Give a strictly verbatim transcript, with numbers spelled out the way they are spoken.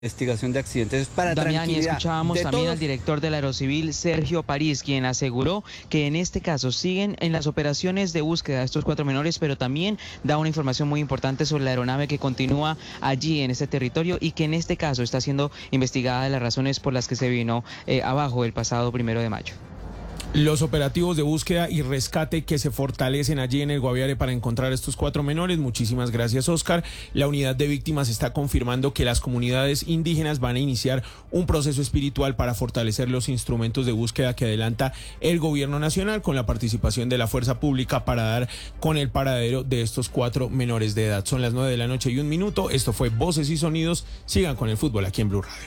Investigación de accidentes para Damián, y tranquilidad escuchábamos de también todos. al director del Aerocivil, Sergio París, quien aseguró que en este caso siguen en las operaciones de búsqueda de estos cuatro menores, pero también da una información muy importante sobre la aeronave que continúa allí en este territorio y que en este caso está siendo investigada de las razones por las que se vino eh, abajo el pasado primero de mayo. Los operativos de búsqueda y rescate que se fortalecen allí en el Guaviare para encontrar a estos cuatro menores. Muchísimas gracias, Oscar. La unidad de víctimas está confirmando que las comunidades indígenas van a iniciar un proceso espiritual para fortalecer los instrumentos de búsqueda que adelanta el gobierno nacional con la participación de la fuerza pública para dar con el paradero de estos cuatro menores de edad. Son las nueve de la noche y un minuto. Esto fue Voces y Sonidos. Sigan con el fútbol aquí en Blue Radio.